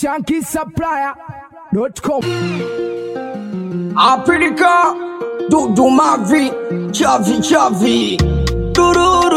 ShankySupplier.com. Africa, do mavi, chavi, do.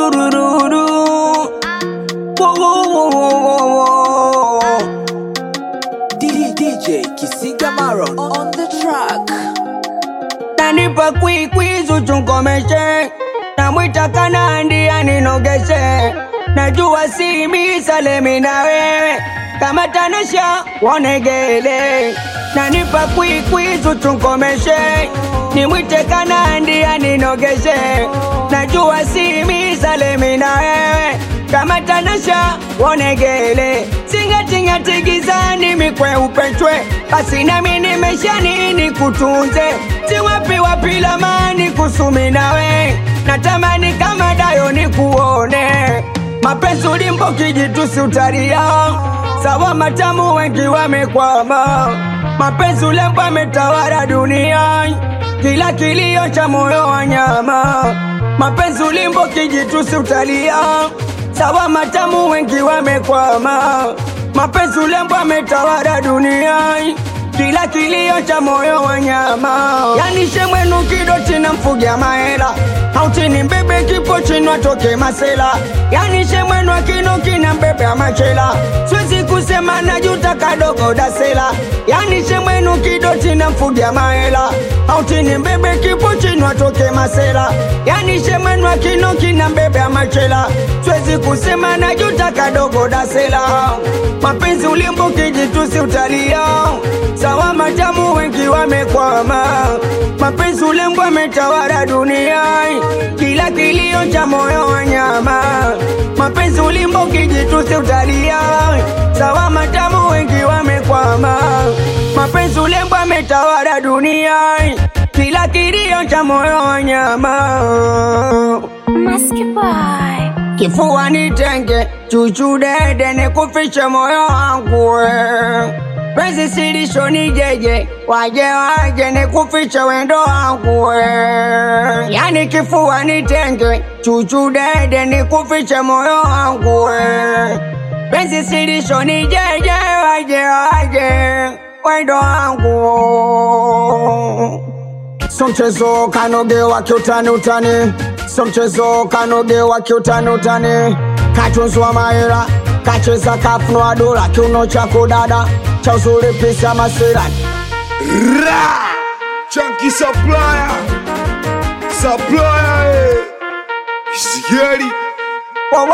DJ Kisiga Maron on the track. Nanipa kwizu chunkomeshe, na mwita kanandi aninogeshe. Najua si misalemi na wewe, kama tanasha wonegele. Nanipa kwizu chunkomeshe, ni mwite kanandi aninogeshe. Najua si misalemi na wewe, kama tanasha wonegele. Tinga tigizani mikwe upechwe, basi nami nimesha nini kutunze. Wapi lamani kusumi nawe, natamani kama dayo ni kuone. Mapenzi ulimbo kijitusi utaria, sawa matamu wengi wamekwama. Mapenzi ulembo ametawala dunia, kila kilio cha moyo wa nyama. Mapenzi ulimbo kijitusi utaria, sawa matamu wengi wamekwama. Mapenzi ulembo ametawala dunia, kila kilio cha moyo wa nyama. Yani shemwenu kidoti na mfugia mahela, hautini mbebe kipo chini watoke masela. Yani shemwenu akinoki na mbebe amachela, siwezi kusema na juta kadogo dasela. Yani shemwenu kidoti na mfugia mahela, hautini mbebe kipo chini watoke masela. Yani shemwenu akinoki na mbebe amachela, siwezi kusema na juta kadogo dasela. Mapenzi ulimbo kijitusi utalia, sawa matamu wengi wamekwama. Mapenzi ulembo ametawala dunia, kila kilio cha moyo wa nyama. Mapenzi ulimbo kijitusi utalia, sawa matamu wengi wamekwama. Mapenzi ulembo ametawala dunia, kila kilio cha moyo wa nyama. Maskipai Kifua nitenge, chuchu dede nikufiche moyo wangu. Penzi silisho ni jeje, waje nikufiche wendo wangu. Yani kifua nitenge, chuchu dede nikufiche moyo wangu. Penzi silisho ni jeje, waje wendo wangu. So mchezo kanoge wakiutani utani, so mchezo kanoge wakiutani utani. Katunzwa mahera, kacheza kafunwa dola, kiuno chako dada, cha uzuri pisa masira. Ra! Chunky Supplier, Sigeri. Wa.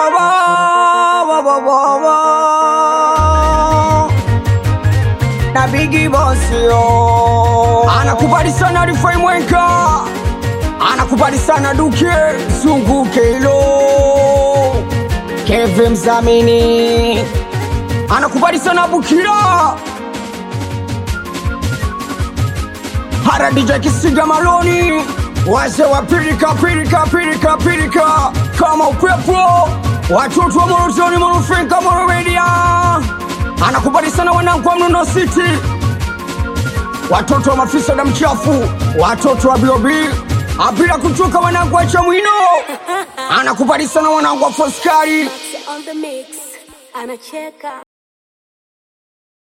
Na Biggie Boss yo, anakubali sana Rifai Mwenka, anakubali sana Duke Zunguke lo, Kevin Mzamini, anakubali sana Bukira, Hara DJ Kisiga Maloni. Wase wa pirika kama upepo, watoto wa Morozoni Morofenka Moromedia. Anakubali sana wanangu wa Mnuno City, watoto wa Mafisa na Mchafu, watoto wa B.O.B. Abila kutoka wanangu wa Chamwino. Anakubali sana wanangu wa Foskari. on the mix, anacheka.